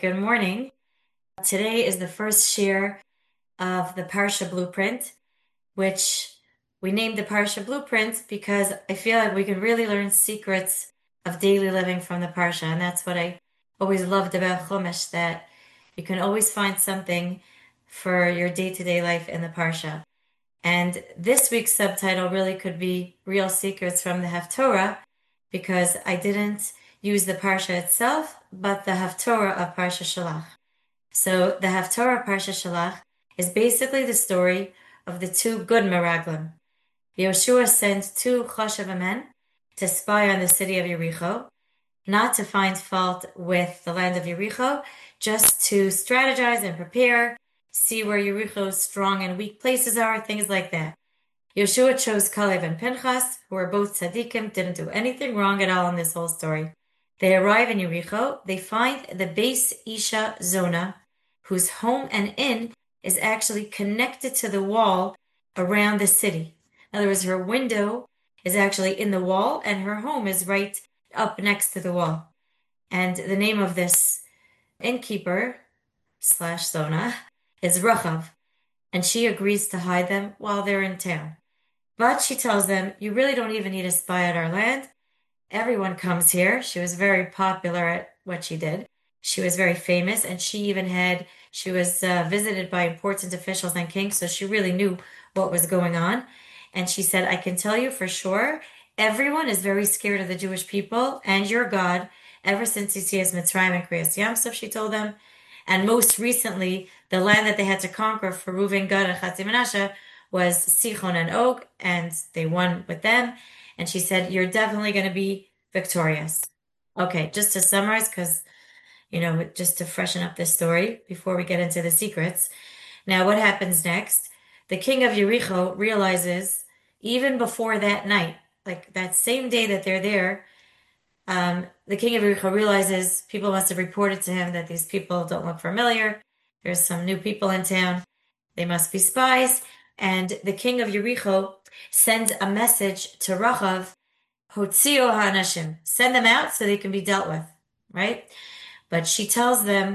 Good morning. Today is the first share of the Parsha Blueprint, which we named the Parsha Blueprint because I feel like we can really learn secrets of daily living from the Parsha. And that's what I always loved about Chumash, that you can always find something for your day-to-day life in the Parsha. And this week's subtitle really could be Real Secrets from the Haftorah, because I didn't use the Parsha itself, but the Haftorah of Parsha Shalach. So the Haftarah Parsha Shalach is basically the story of the two good Meraglim. Yoshua sent two Choshev men to spy on the city of Yericho, not to find fault with the land of Yericho, just to strategize and prepare, see where Yericho's strong and weak places are, things like that. Yoshua chose Kalev and Pinchas, who were both tzaddikim, didn't do anything wrong at all in this whole story. They arrive in Yericho. They find the base Isha Zona, whose home and inn is actually connected to the wall around the city. In other words, her window is actually in the wall, and her home is right up next to the wall. And the name of this innkeeper slash Zona is Rachav, and she agrees to hide them while they're in town. But she tells them, you really don't even need to spy out our land. Everyone comes here. She was very popular at what she did. She was very famous, and she was visited by important officials and kings, so she really knew what was going on. And she said, I can tell you for sure, everyone is very scared of the Jewish people and your God ever since Yetzias Mitzrayim and Kriyas Yamsuf, she told them. And most recently, the land that they had to conquer for Reuven, Gad, and Chatzi Menashe was Sichon and Og, and they won with them. And she said, you're definitely going to be victorious. Okay, just to summarize, because, just to freshen up this story before we get into the secrets. Now, what happens next? The king of Yericho realizes, even before that night, like that same day that they're there, the king of Yericho realizes people must have reported to him that these people don't look familiar. There's some new people in town. They must be spies. And the king of Yericho sends a message to Rachav, Hotzio ha'anashim, send them out so they can be dealt with, right? But she tells them,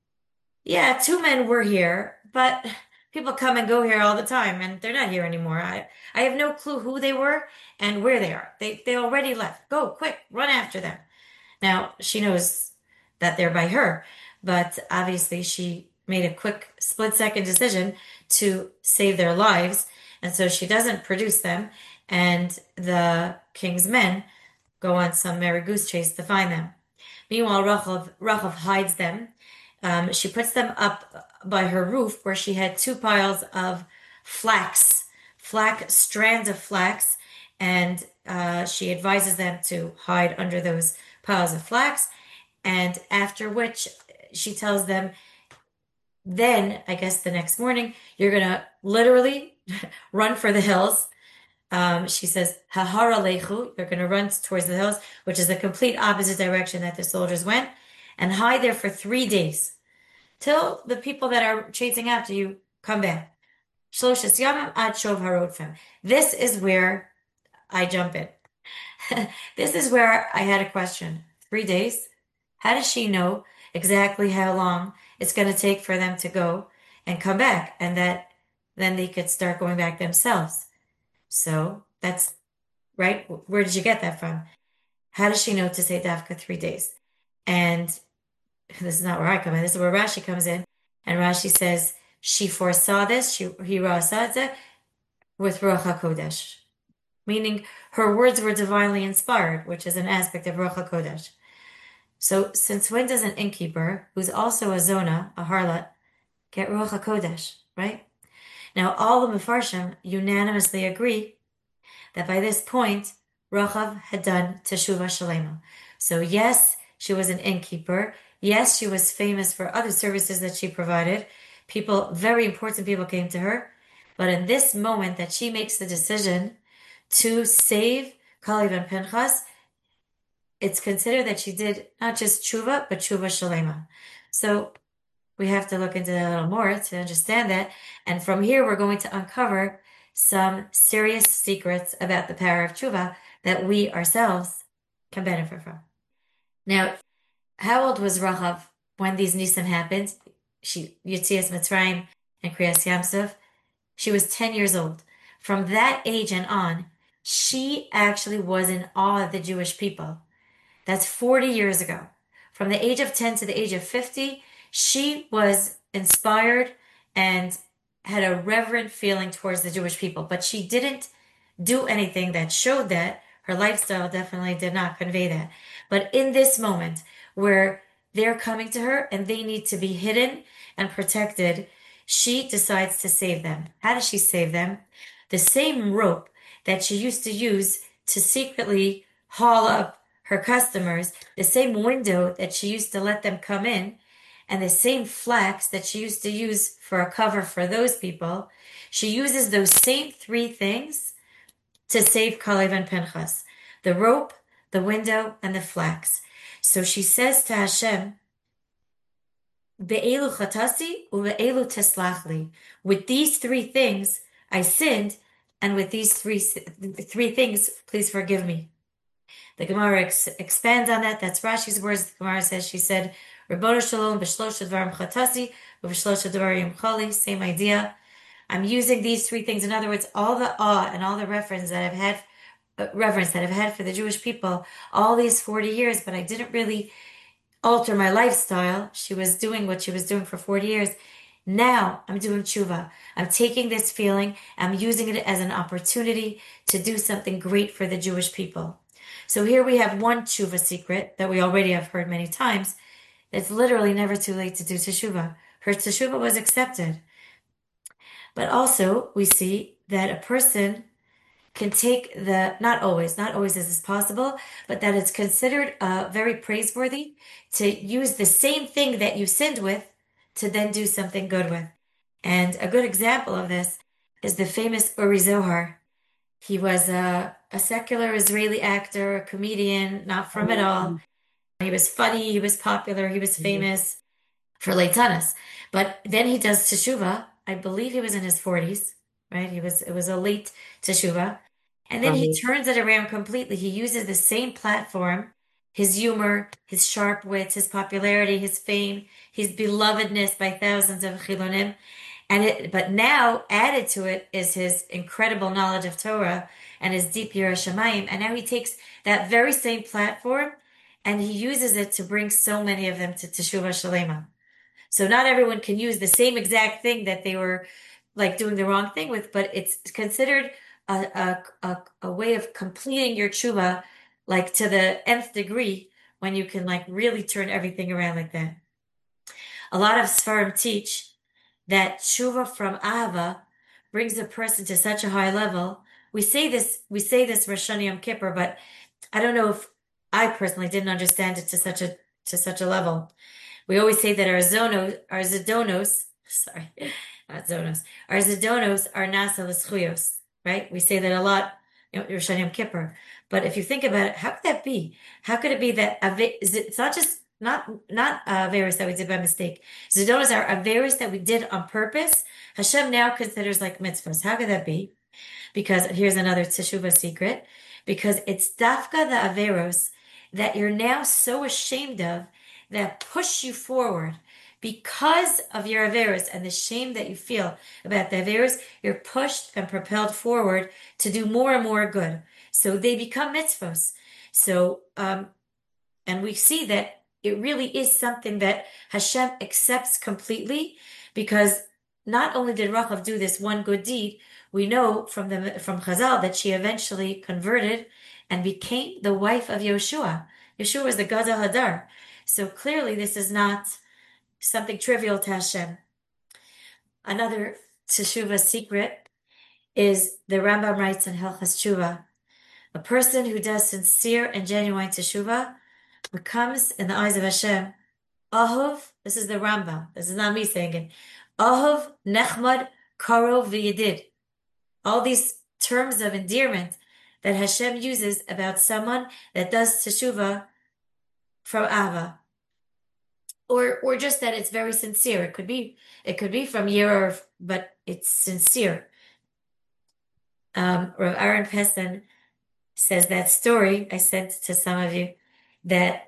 yeah, two men were here, but people come and go here all the time, and they're not here anymore. I have no clue who they were and where they are. They already left. Go, quick, run after them. Now, she knows that they're by her, but obviously she made a quick split-second decision to save their lives, and so she doesn't produce them, and the king's men go on some merry goose chase to find them. Meanwhile, Rachav hides them. She puts them up by her roof where she had two piles of strands of flax, and she advises them to hide under those piles of flax. And after which she tells them, then I guess the next morning, you're going to literally run for the hills. She says, Hahara lechu, you're going to run towards the hills, which is the complete opposite direction that the soldiers went, and hide there for 3 days till the people that are chasing after you come back. Shloshes yamim ad shov harodfem. This is where I jump in. This is where I had a question. 3 days? How does she know exactly how long it's going to take for them to go and come back, and that then they could start going back themselves? So that's right. Where did you get that from? How does she know to say Dafka 3 days? And this is not where I come in. This is where Rashi comes in. And Rashi says she foresaw this. He rasaw it with Ruach HaKodesh, meaning her words were divinely inspired, which is an aspect of Ruach HaKodesh. So since when does an innkeeper, who's also a zona, a harlot, get Ruach HaKodesh, right? Now, all the Mefarshim unanimously agree that by this point, Rachav had done Teshuvah Shalema. So yes, she was an innkeeper. Yes, she was famous for other services that she provided. Very important people came to her. But in this moment that she makes the decision to save Kalev and Pinchas, it's considered that she did not just tshuva, but tshuva shalema. So we have to look into that a little more to understand that. And from here, we're going to uncover some serious secrets about the power of tshuva that we ourselves can benefit from. Now, how old was Rachav when these Nisan happened, Yetzias Mitzrayim and Kriyas Yamsuf, she was 10 years old. From that age and on, she actually was in awe of the Jewish people. That's 40 years ago. From the age of 10 to the age of 50, she was inspired and had a reverent feeling towards the Jewish people, but she didn't do anything that showed that. Her lifestyle definitely did not convey that. But in this moment where they're coming to her and they need to be hidden and protected, she decides to save them. How does she save them? The same rope that she used to use to secretly haul up her customers, the same window that she used to let them come in, and the same flax that she used to use for a cover for those people, she uses those same three things to save Kalev and Pinchas: the rope, the window, and the flax. So she says to Hashem, Be'elu chatasi u'be'elu teslachli. With these three things I sinned, and with these three things, please forgive me. The Gemara expands on that. That's Rashi's words. The Gemara says, she said, Ribbono Shalom b'shlosha dvarim chatasi u'b'shlosha dvarim chali. Same idea. I'm using these three things. In other words, all the awe and all the reverence that I've had for the Jewish people all these 40 years, but I didn't really alter my lifestyle. She was doing what she was doing for 40 years. Now I'm doing tshuva. I'm taking this feeling, I'm using it as an opportunity to do something great for the Jewish people. So here we have one tshuva secret that we already have heard many times. It's literally never too late to do teshuva. Her teshuva was accepted. But also we see that a person can take not always is this possible, but that it's considered very praiseworthy to use the same thing that you sinned with to then do something good with. And a good example of this is the famous Uri Zohar. He was a secular Israeli actor, a comedian, not from at all. He was funny, he was popular, he was famous for Leitanas. But then he does teshuva. I believe he was in his 40s, right? It was a late teshuva. And then he turns it around completely. He uses the same platform, his humor, his sharp wits, his popularity, his fame, his belovedness by thousands of chilonim. But now added to it is his incredible knowledge of Torah and his deep Yiras Shamayim. And now he takes that very same platform and he uses it to bring so many of them to Teshuvah Shalema. So not everyone can use the same exact thing that they were like doing the wrong thing with, but it's considered a way of completing your tshuva, like to the nth degree, when you can like really turn everything around like that. A lot of Sfarim teach that tshuva from Ahava brings a person to such a high level. We say this Rosh Hashanah Yom Kippur, but I don't know if I personally didn't understand it to such a level. We always say that our Zidonos, sorry, not Zonos, our Zidonos are Nasa L'Schuyos, right? We say that a lot, Rosh Hashanah Yom Kippur. But if you think about it, how could that be? How could it be that it's not just not Averis that we did by mistake? Zidonos are Averis that we did on purpose. Hashem now considers like mitzvahs. How could that be? Because here's another teshuva secret. Because it's dafka the Averos that you're now so ashamed of that push you forward. Because of your Averos and the shame that you feel about the Averos, you're pushed and propelled forward to do more and more good. So they become mitzvos. So, and we see that it really is something that Hashem accepts completely, because not only did Rachav do this one good deed, we know from Chazal that she eventually converted and became the wife of Yoshua. Yeshua was the Gadol Hadar. So clearly this is not something trivial to Hashem. Another teshuva secret is the Rambam writes in Hilchas Teshuva, a person who does sincere and genuine teshuva becomes, in the eyes of Hashem, Ahov, this is the Rambam, this is not me saying it, Ahov, Nechmad, Karov, V'Yedid. All these terms of endearment that Hashem uses about someone that does teshuva from Ava. Or just that it's very sincere. It could be from Yira, but it's sincere. Rav Aaron Pessin says that story I sent to some of you, that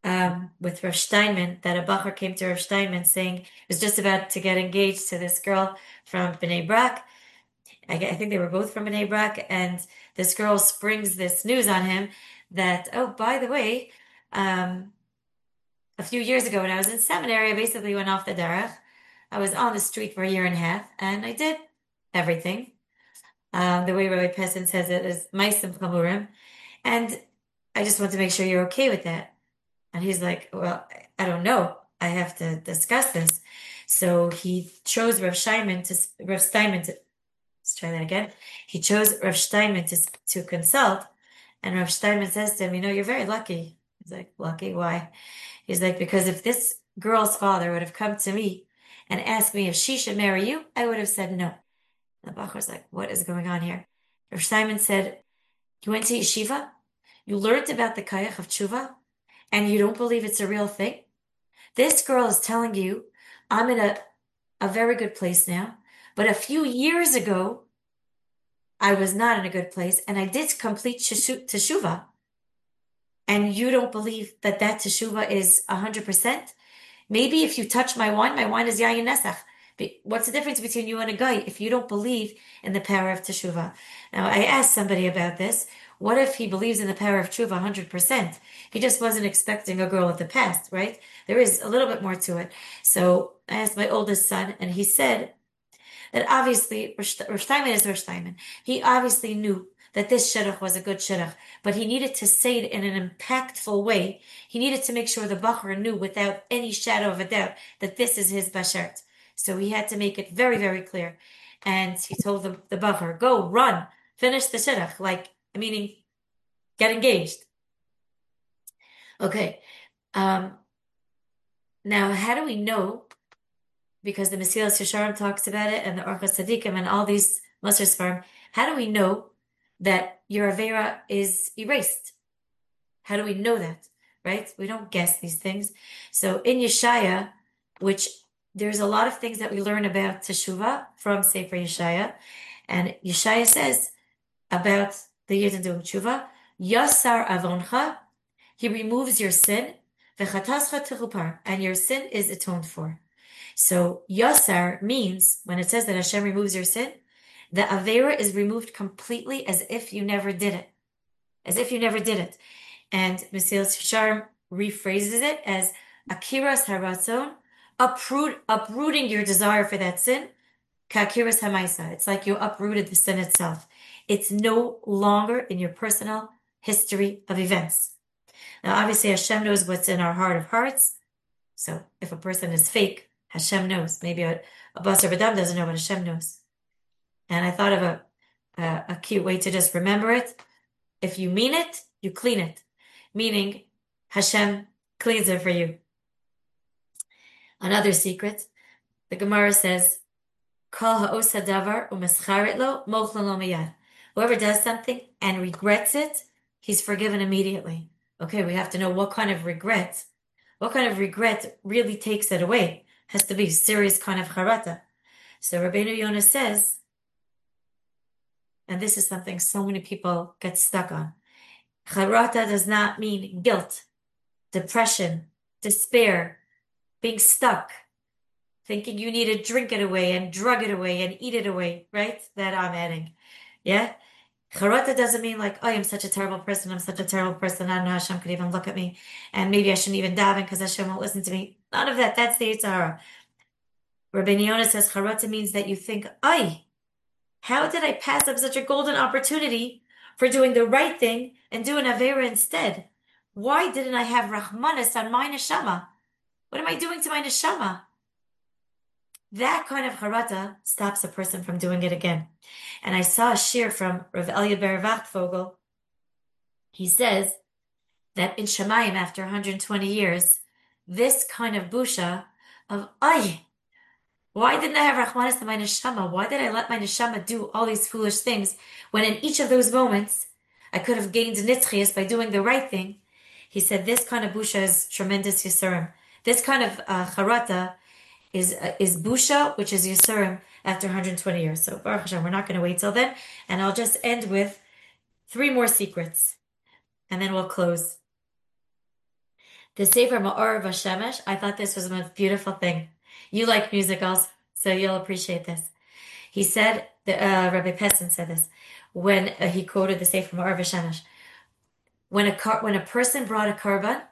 with Rav Steinman, that a bacher came to Rav Steinman saying he was just about to get engaged to this girl from Bnei Brak. I think they were both from Bnei Brak, and this girl springs this news on him that, oh, by the way, um, a few years ago when I was in seminary, I basically went off the derech. I was on the street for a year and a half, and I did everything. The way Rabbi Pessin says it is Maisim Chamurim, and I just want to make sure you're okay with that. And he's like, well, I don't know. I have to discuss this. So he chose Rav Steinman to, let's try that again. He chose Rav Steinman to consult, and Rav Steinman says to him, you're very lucky. He's like, lucky? Why? He's like, because if this girl's father would have come to me and asked me if she should marry you, I would have said no. The Bach was like, what is going on here? Rav Steinman said, you went to yeshiva, you learned about the kayach of tshuva, and you don't believe it's a real thing? This girl is telling you, I'm in a very good place now, but a few years ago, I was not in a good place, and I did complete teshuvah, and you don't believe that teshuvah is 100%? Maybe if you touch my wine is yayin nesach. What's the difference between you and a guy if you don't believe in the power of teshuvah? Now, I asked somebody about this. What if he believes in the power of teshuvah 100%? He just wasn't expecting a girl of the past, right? There is a little bit more to it. So I asked my oldest son, and he said that obviously Rosh Steinman is Rosh Steinman. He obviously knew that this shidduch was a good shidduch, but he needed to say it in an impactful way. He needed to make sure the bacher knew without any shadow of a doubt that this is his bashert. So he had to make it very, very clear. And he told the bacher, go, run, finish the shidduch, meaning get engaged. Okay. Now, how do we know? Because the Mesilas Yesharim talks about it, and the Orchos Tzadikim, and all these Musar Sfarim. How do we know that your Avera is erased? How do we know that? Right? We don't guess these things. So in Yeshaya, which there's a lot of things that we learn about Teshuvah from Sefer Yeshaya, and Yeshaya says about the Yidden doing Teshuvah, Yasar Avoncha, he removes your sin, V'chatascha techupar, and your sin is atoned for. So Yasar means, when it says that Hashem removes your sin, the Avera is removed completely as if you never did it. As if you never did it. And Mesilas Yesharim rephrases it as Akiras Haratzon, uprooting your desire for that sin, Kakiras Hamaisa. It's like you uprooted the sin itself. It's no longer in your personal history of events. Now, obviously, Hashem knows what's in our heart of hearts. So if a person is fake, Hashem knows. Maybe a Basar Badam doesn't know, but Hashem knows. And I thought of a cute way to just remember it. If you mean it, you clean it. Meaning, Hashem cleans it for you. Another secret, the Gemara says, Kol ha'os hadavar u'mescharet lo mochlan lo miyad. Whoever does something and regrets it, he's forgiven immediately. Okay, we have to know what kind of regret. What kind of regret really takes it away? Has to be serious kind of charata. So Rabbeinu Yonah says, and this is something so many people get stuck on. Charata does not mean guilt, depression, despair, being stuck, thinking you need to drink it away and drug it away and eat it away, right? That I'm adding. Yeah? Charata doesn't mean like, oh, I'm such a terrible person. I'm such a terrible person. I don't know how Hashem could even look at me. And maybe I shouldn't even daven because Hashem won't listen to me. None of that. That's the Yitzhara. Rabbeinu Yonah says charata means that you think, ay, how did I pass up such a golden opportunity for doing the right thing and do an Avera instead? Why didn't I have Rahmanas on my neshama? What am I doing to my neshama? That kind of charata stops a person from doing it again. And I saw a shir from Rav Elya Ber Wachtfogel. He says that in Shemayim, after 120 years, this kind of busha of, ay, why didn't I have Rahmanas to my neshama? Why did I let my neshama do all these foolish things when in each of those moments I could have gained nitzchias by doing the right thing? He said this kind of busha is tremendous yisurim. This kind of charata is busha, which is yisurim after 120 years. So Baruch Hashem, we're not going to wait till then. And I'll just end with 3 more secrets, and then we'll close. The Sefer Ma'or Vashemesh, I thought this was the most beautiful thing. You like musicals, so you'll appreciate this. He said, Rabbi Pessin said this when he quoted the Sefer Ma'or Vashemesh. When a person brought a korban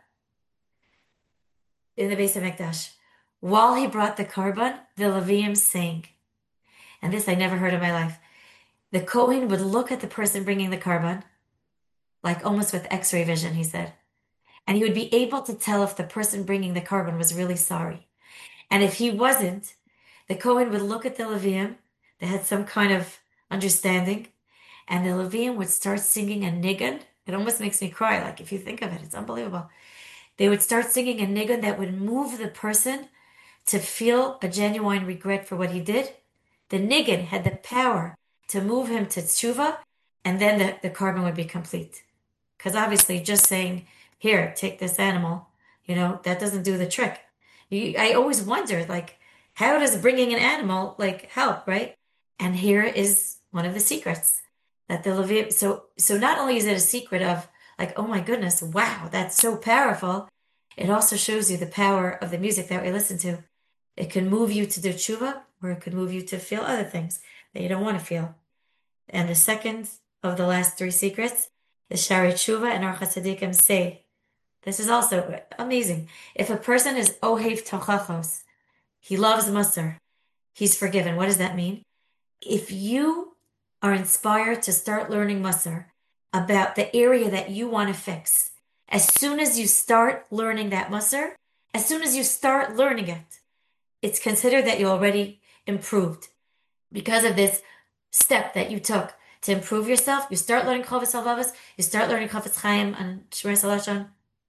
in the Beis Hamikdash, while he brought the korban, the Leviim sang. And this I never heard in my life. The Kohen would look at the person bringing the korban, like almost with X-ray vision, he said, and he would be able to tell if the person bringing the korban was really sorry. And if he wasn't, the Kohen would look at the Levium. They had some kind of understanding, and the Levium would start singing a nigun. It almost makes me cry. Like if you think of it, it's unbelievable. They would start singing a nigun that would move the person to feel a genuine regret for what he did. The nigun had the power to move him to tshuva, and then the korban would be complete. Because obviously, just saying, here, take this animal, that doesn't do the trick. I always wondered, like, how does bringing an animal, like, help, right? And here is one of the secrets that the Levit, so not only is it a secret of, like, oh my goodness, wow, that's so powerful, it also shows you the power of the music that we listen to. It can move you to do tshuva, or it could move you to feel other things that you don't want to feel. And the second of the last three secrets, the Shari Tshuva and our Chassidikim say, this is also amazing. If a person is Ohev Tochachos, he loves Musar, he's forgiven. What does that mean? If you are inspired to start learning Musar about the area that you want to fix, as soon as you start learning that Musar, as soon as you start learning it, it's considered that you already improved because of this step that you took to improve yourself. You start learning Chovos HaLevavos, you start learning Chofetz Chaim and Shmiras HaLashon,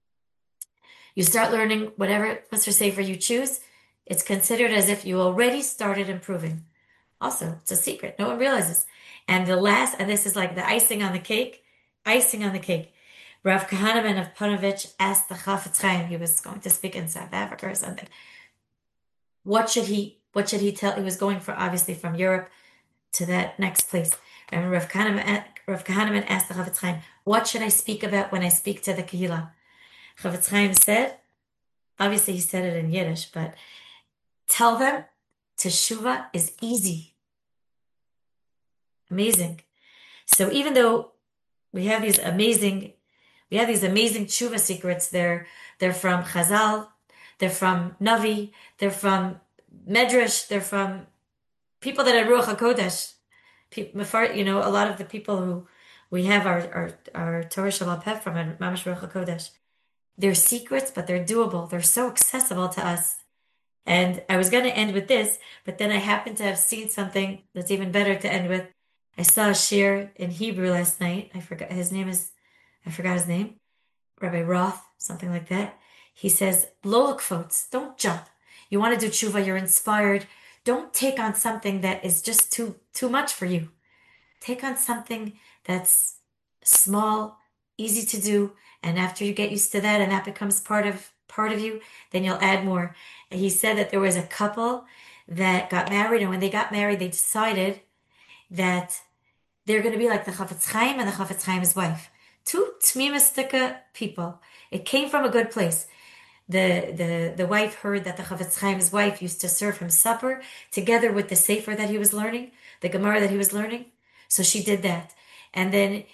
you start learning whatever Musar Sefer you choose. It's considered as if you already started improving. Also, it's a secret. No one realizes. And the last, and this is like the icing on the cake, icing on the cake. Rav Kahneman of Panovich asked the Chafetz Chaim, he was going to speak in South Africa or something. What should he tell? He was going for obviously from Europe to that next place. And Rav Kahneman asked the Chafetz Chaim, what should I speak about when I speak to the Kehillah? Chafetz Chaim said, obviously he said it in Yiddish, but tell them Teshuvah is easy. Amazing. So even though we have these amazing, Tshuva secrets, they're from Chazal, they're from Navi, they're from Medrash, they're from people that are Ruach HaKodesh. A lot of the people who we have our Torah Shabbat Peh from and Mamash Ruach HaKodesh. They're secrets, but they're doable. They're so accessible to us. And I was going to end with this, but then I happened to have seen something that's even better to end with. I saw a shir in Hebrew last night. I forgot his name, Rabbi Roth, something like that. He says, Lolak folks, don't jump. You want to do tshuva, you're inspired. Don't take on something that is just too much for you. Take on something that's small, easy to do, and after you get used to that and that becomes part of you, then you'll add more. And he said that there was a couple that got married, and when they got married, they decided that they're going to be like the Chafetz Chaim and the Chafetz Chaim's wife. Two tmimistika people. It came from a good place. The wife heard that the Chafetz Chaim's wife used to serve him supper together with the Sefer that he was learning, the Gemara that he was learning. So she did that. And then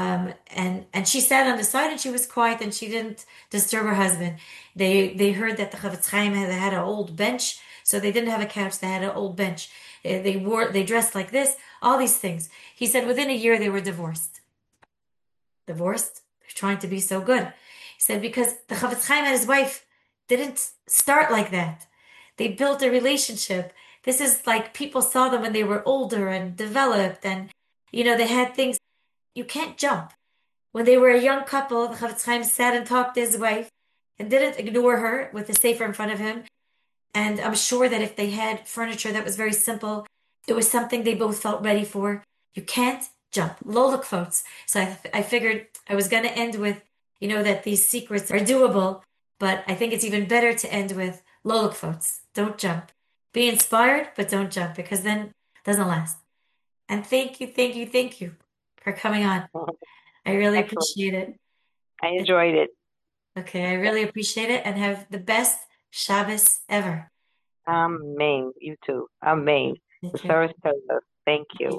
and she sat on the side and she was quiet and she didn't disturb her husband. They heard that the Chafetz Chaim had an old bench, so they didn't have a couch, they had an old bench. They dressed like this, all these things. He said within a year they were divorced. Divorced? They're trying to be so good. He said because the Chafetz Chaim and his wife didn't start like that. They built a relationship. This is like people saw them when they were older and developed and they had things. You can't jump. When they were a young couple, the Chafetz Chaim sat and talked to his wife and didn't ignore her with the sefer in front of him. And I'm sure that if they had furniture that was very simple, it was something they both felt ready for. You can't jump. Lola quotes. So I figured I was going to end with, that these secrets are doable, but I think it's even better to end with Lola quotes. Don't jump. Be inspired, but don't jump because then it doesn't last. And thank you, thank you for coming on. I really Excellent. appreciate it. I enjoyed it. Okay, I really appreciate it and have the best Shabbos ever. Amen. You too. Amen. The Thank you. service tells us. Thank you.